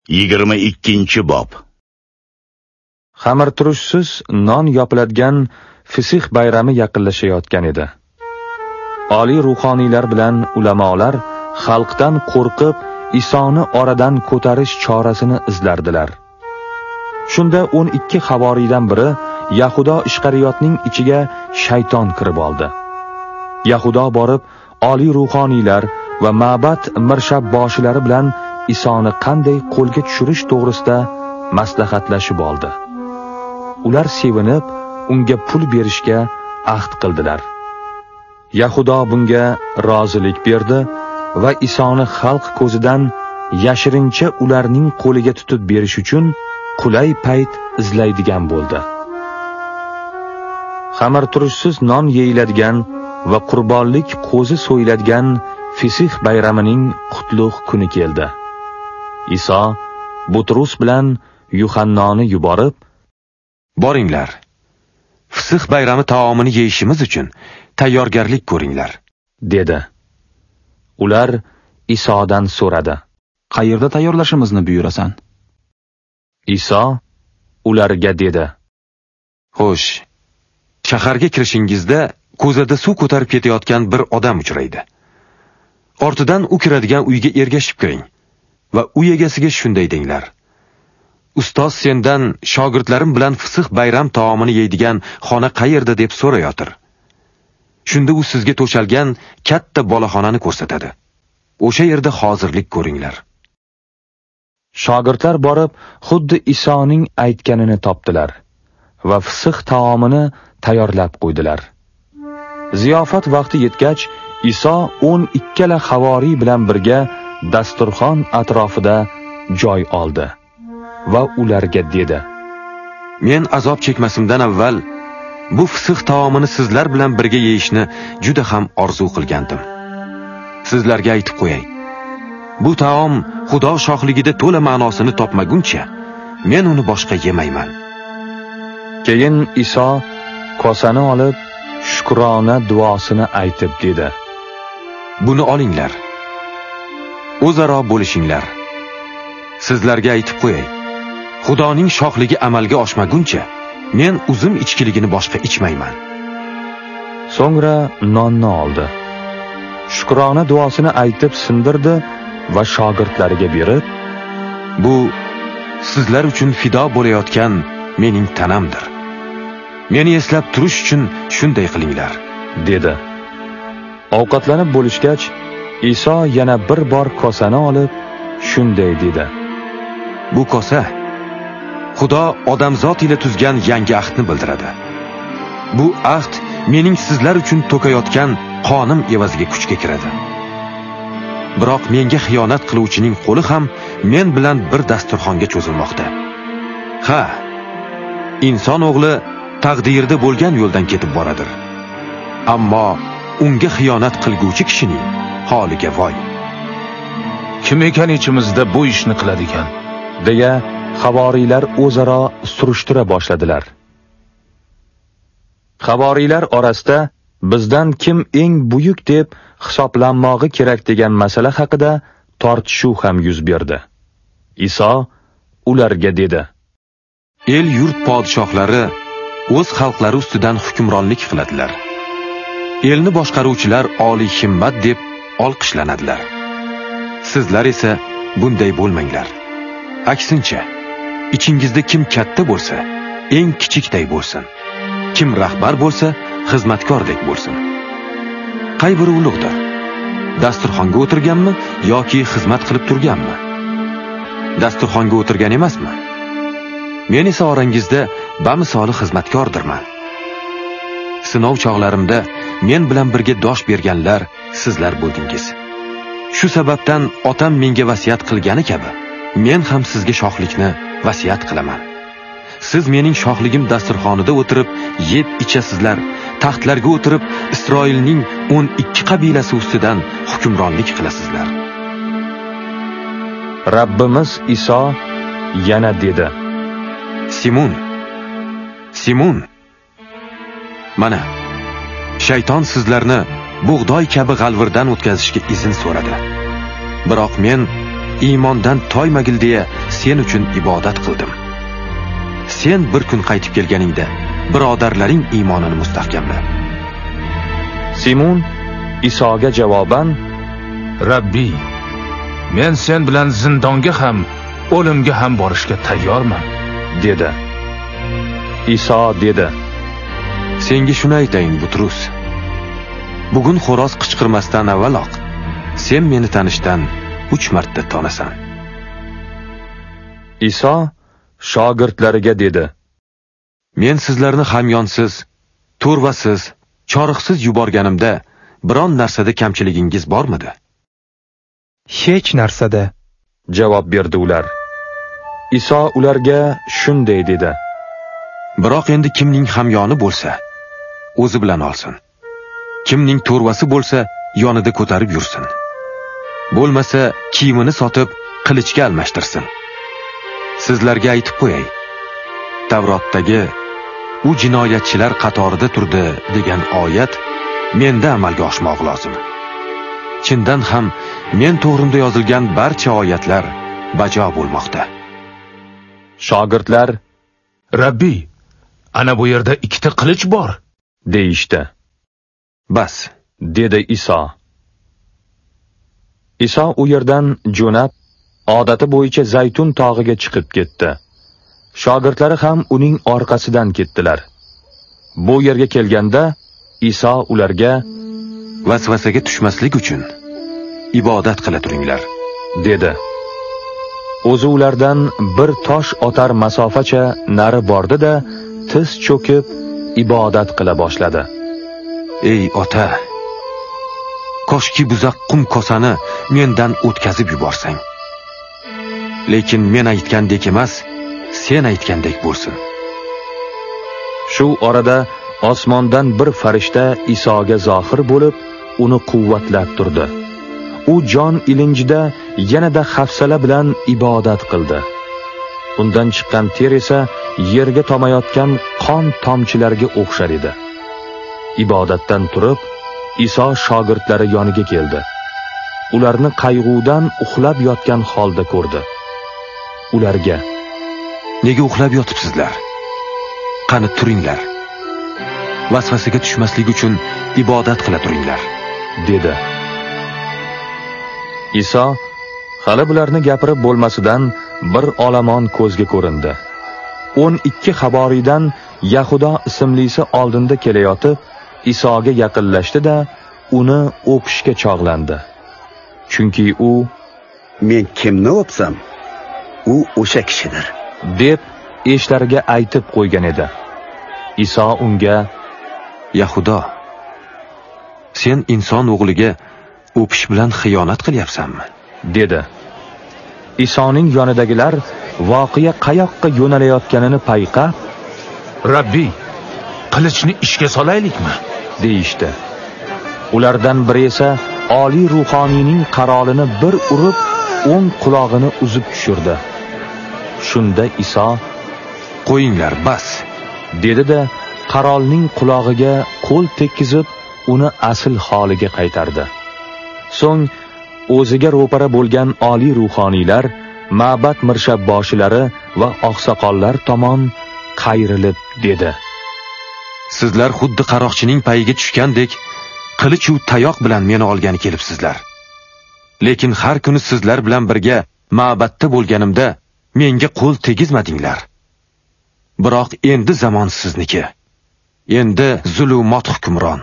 22-bob. Xamirturushsiz non yopiladigan Fisix bayrami yaqinlashayotgan edi. Oliy ruhoniylar bilan ulamolar xalqdan qo'rqib Isoni oradan ko'tarish chorasini izlardilar. Shunda 12 havoriydan biri Yahudo Ishqariyotning ichiga shayton kirib oldi. Yahudo borib oliy ruhoniylar va ma'bad mirshabboshlari bilan Isoni qanday qo'lga tushirish to'g'risida maslahatlashib oldi. Ular sevinib, unga pul berishga ahd qildilar. Yahudo bunga rozilik berdi va Isoni xalq ko'zidan yashirincha ularning qo'liga tutib berish uchun qulay payt izlaydigan bo'ldi. Xamirturushsiz non yeyiladigan va qurbonlik qo'zi so'yiladigan Fisix bayramining qutlug' kuni keldi. Iso Butrus bilan Yuhannoni yuborib, "Boringlar. Fisix bayrami taomini yeyishimiz uchun tayyorgarlik ko'ringlar", dedi. Ular Isodan so'radi: "Qayerda tayyorlashimizni buyurasan?" Iso ularga dedi: "Xo'sh, shaharga kirishingizda ko'zada suv ko'tarib ketayotgan bir odam uchraydi. Ortidan u kiradigan uyga ergashib kiring va uy egasiga shunday denglar: Ustoz sendan shogirdlarim bilan Fisix bayram taomini yeydigan xona qayerda deb so'rayotir. Shunda u sizga to'shalgan katta boloxonani ko'rsatadi. O'sha yerda hozirlik ko'ringlar." Shogirdlar borib, xuddi Isoning aytganini topdilar va Fisix taomini tayyorlab qo'ydilar. Ziyofat vaqti yetgach, Iso 12 havoriy bilan birga dasturxon atrofida joy oldi va ularga dedi: "Men azob chekmasimdan avval bu Fisix taomini sizlar bilan birga yeyishni juda ham orzu qilgandim. Sizlarga aytib qo'yay, bu taom Xudo shohligida to'la ma'nosini topmaguncha men uni boshqa yemayman." Keyin Iso kosani olib shukrona duosini aytib dedi: "Buni olinglar. O'zaro bo'lishinglar. Sizlarga aytib qo'yay, Xudoning shohligi amalga oshmaguncha men uzum ichkiligini boshqa ichmayman." So'ngra nonni oldi. Shukrona duosini aytib sindirdi va shogirdlariga berib, "Bu sizlar uchun fido bo'layotgan mening tanamdir. Meni eslab turish uchun shunday qilinglar", dedi. Ovqatlanib bo'lishgach, Iso yana bir bor kosani olib shunday dedi: "Bu kosa Xudo odamzod ila tuzgan yangi ahdni bildiradi. Bu ahd mening sizlar uchun to'kayotgan qonim evaziga kuchga kiradi. Biroq menga xiyonat qiluvchining qo'li ham men bilan bir dasturxonga cho'zilmoqda. Ha, inson o'g'li taqdirda bo'lgan yo'ldan ketib boradir. Ammo unga xiyonat qilguvchi kishining holiga voy. Kim ekan ichimizda bu ishni qiladigan?" deya havoriylar o'zaro surishtira boshladilar. Havoriylar orasida bizdan kim eng buyuk deb hisoblanmog'i kerak degan masala haqida tortishuv ham yuz berdi. Iso ularga dedi: "El yurt podshohlari o'z xalqlari ustidan hukmronlik qiladilar. Elni boshqaruvchilar oliy himmat deb olqishlanadilar. Sizlar esa bunday bo'lmanglar. Aksincha, ichingizda kim katta bo'lsa, eng kichikday bo'lsin. Kim rahbar bo'lsa, xizmatkordek bo'lsin. Qay biri ulug'dir? Dasturxonga o'tirganmi yoki xizmat qilib turganmi? Dasturxonga o'tirgan emasmi? Men esa orangizda bamisoli xizmatkordirman. Sinov chog'larimda men bilan birga dosh berganlar sizlar bo'ldingiz. Shu sababdan otam menga vasiyat qilgani kabi, men ham sizga shohlikni vasiyat qilaman. Siz mening shohligim dasturxonida o'tirib, yeb ichasizlar, taxtlarga o'tirib Isroilning 12 qabilasi ustidan hukmronlik qilasizlar." Rabbimiz Iso yana dedi: "Simon, Simon, mana shayton sizlarni bug'doy kabi g'alvirdan o'tkazishga izn so'radi. Biroq men iymondan toymagil deya sen uchun ibodat qildim. Sen bir kun qaytib kelganingda birodarlaring iymonini mustahkamla. Simon Isoga javoban: Rabbiy, men sen bilan zindonga ham, o'limga ham borishga tayyorman, dedi. Iso dedi: Senga shuni aytayin, Butrus. Bugun xo'roz qichqirmasdan avvaloq sen meni tanishdan 3 marta tonasan. Iso shogirdlariga dedi: Men sizlarni hamyonsiz, to'rvasiz, choriqsiz yuborganimda biron narsada kamchiligingiz bormidi? Hech narsada, javob berdi ular. Iso ularga shunday dedi: Biroq endi kimning hamyoni bo'lsa, o'zi bilan olsin. Kimning to'rvasi bo'lsa, yonida ko'tarib yursin. Bo'lmasa, kiyimini sotib, qilichga almashtirsin. Sizlarga aytib qo'yay. Tavrotdagi u jinoyatchilar qatorida turdi degan oyat menda amalga oshmoq lozim. Chindan ham men to'g'rimda yozilgan barcha oyatlar bajo bo'lmoqda. Shogirdlar: Rabbiy, ana bu yerda 2 ta qilich bor, deyishdi. Bas, dedi Iso. Iso u yerdan jo'nab, odati bo'yicha Zaytun tog'iga chiqib ketdi. Shogirdlari ham uning orqasidan ketdilar. Bu yerga kelganda Iso ularga: vasvasaga tushmaslik uchun ibodat qila turinglar, dedi. O'zi ulardan bir tosh otar masofacha nari bordi-da, tiz cho'kib ibodat qila boshladi. Ey ota, koshki buzaq qum kosani mendan o'tkazib yuborsang. Lekin men aytgandek emas, sen aytgandek bo'lsin. Shu orada osmondan bir farishta Isoga zohir bo'lib, uni quvvatlab turdi. U jon ilinjida yanada hafsala bilan ibodat qildi. Undan chiqqan ter esa yerga tomayotgan qon tomchilariga o'xshar edi. Ibodatdan turib, Iso shogirdlari yoniga keldi. Ularni qayg'udan uxlab yotgan holda ko'rdi. Ularga: Nega uxlab yotibsizlar? Qani turinglar. Vasvasaga tushmaslik uchun ibodat qila turinglar, dedi. Iso hali bularni gapirib bo'lmasidan bir olomon ko'zga ko'rindi. 12 haboriydan Yahudo ismlisi oldinda kelayotib, Isoga yaqinlashdi-da, uni o'pishga chog'landi. Chunki u: Men kimni o'psam, u o'sha kishidir, deb eshlariga aytib qo'ygan edi. Iso unga: Yahudo, sen inson o'g'liga o'pish bilan xiyonat qilyapsanmi? dedi. Isoning yonidagilar voqea qayoqqa yo'nalayotganini payqab: Rabbiy, qilichni ishga solaylikmi, deyishdi. Ulardan biri esa oliy ruhoniyning qarolini bir urib, o'ng qulog'ini uzib tushirdi. Shunda Iso: Qo'yinglar, bas, dedi-da, qarolning qulog'iga qo'l tekkizib, uni asl holiga qaytardi. So'ng o'ziga ro'para bo'lgan oliy ruhoniylar, ma'bad mirshabboshilari va oqsoqollar tomon qayrilib dedi: Sizlar xuddi qaroqchining payiga tushgandek qilich u tayoq bilan meni olgani kelibsizlar. Lekin har kuni sizlar bilan birga ma'badda bo'lganimda menga qo'l tegizmadinglar. Biroq endi zamon sizniki. Endi zulumot hukmron.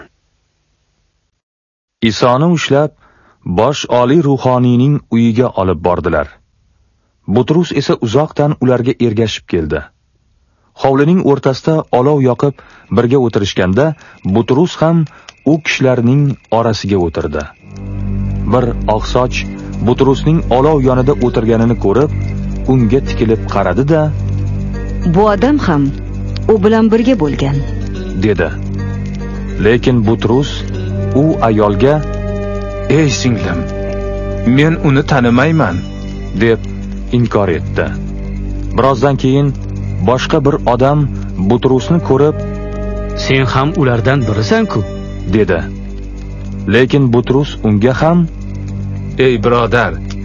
Isoni ushlab bosh oliy ruhoniyning uyiga olib bordilar. Butrus esa uzoqdan ularga ergashib keldi. Hovlining o'rtasida olov yoqib birga o'tirishganda Butrus ham u kishilarning orasiga o'tirdi. Bir oqsoch Butrusning olov yonida o'tirganini ko'rib, unga tikilib qaradi-da: Bu odam ham u bilan birga bo'lgan, dedi. Lekin Butrus u ayolga: Ey singlim, men uni tanimayman, deb inkor etdi. Birozdan keyin boshqa bir odam Butrusni ko'rib: Sen ham ulardan birisan-ku, dedi. Lekin Butrus unga ham: Ey birodar,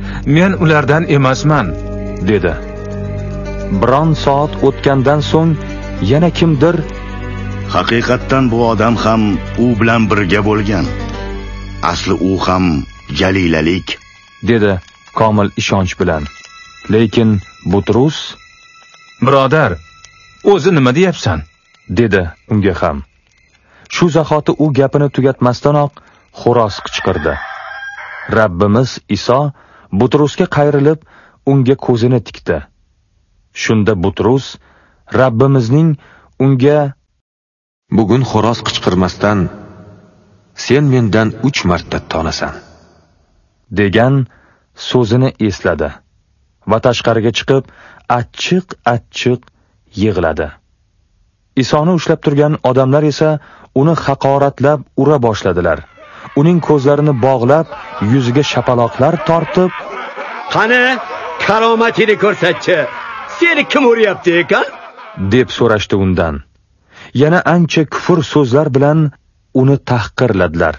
Men ulardan emasman, dedi. Biron soat o'tgandan so'ng yana kimdir haqiqatdan bu odam ham u bilan birga bo'lgan. Asli u ham jalilalik, dedi komil ishonch bilan. Lekin Butrus, birodar, o'zi nima deyapsan? dedi unga ham. Shu zahoti u gapini tugatmasdanoq xo'roz qichqirdi. Rabbimiz Iso Butrusga qayrilib, unga ko'zini tikdi. Shunda Butrus Rabbimizning unga bugun xo'roz qichqirmasdan sen mendan 3 marta tonasan degan so'zini esladi va tashqariga chiqib achchiq yig'ladi. Isoni ushlab turgan odamlar esa uni haqoratlab ura boshladilar. Uning ko'zlarini bog'lab, yuziga shapaloqlar tortib, "Qani, karomatini ko'rsatchi. Seni kim uryapti ekan?" deb so'rashdi undan. Yana ancha kufr so'zlar bilan uni tahqirladilar.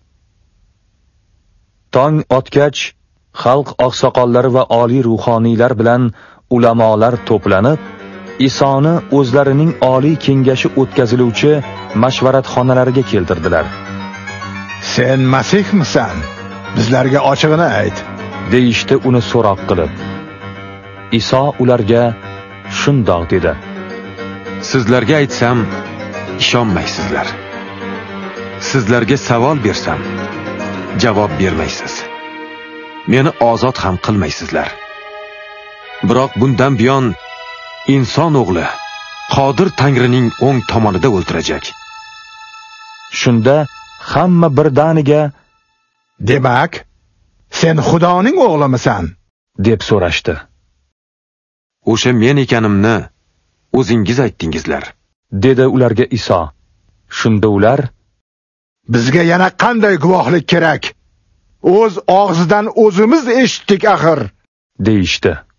Tong otgach, xalq oqsoqollari va oliy ruhoniylar bilan ulamolar to'planib, Isoni o'zlarining oliy kengashi o'tkaziluvchi mashvaratxonalariga keltirdilar. "Sen Masihmisan? Bizlarga ochig'ini ayt", deyishdi uni so'roq qilib. Iso ularga shundoq dedi: Sizlarga aytsam, ishonmaysizlar. Sizlarga savol bersam, javob bermaysiz. Meni ozod ham qilmaysizlar. Biroq bundan buyon inson o'g'li Qodir Tangrining o'ng tomonida o'ltirajak. Shunda hamma birdaniga "Demak, sen Xudoning o'g'limisan?" deb so'rashdi. O'sha men ekanimni o'zingiz aytdingizlar, dedi ularga Iso. Shunda ular: "Bizga yana qanday guvohlik kerak? O'z og'zidan o'zimiz eshitdik axir", deyishdi.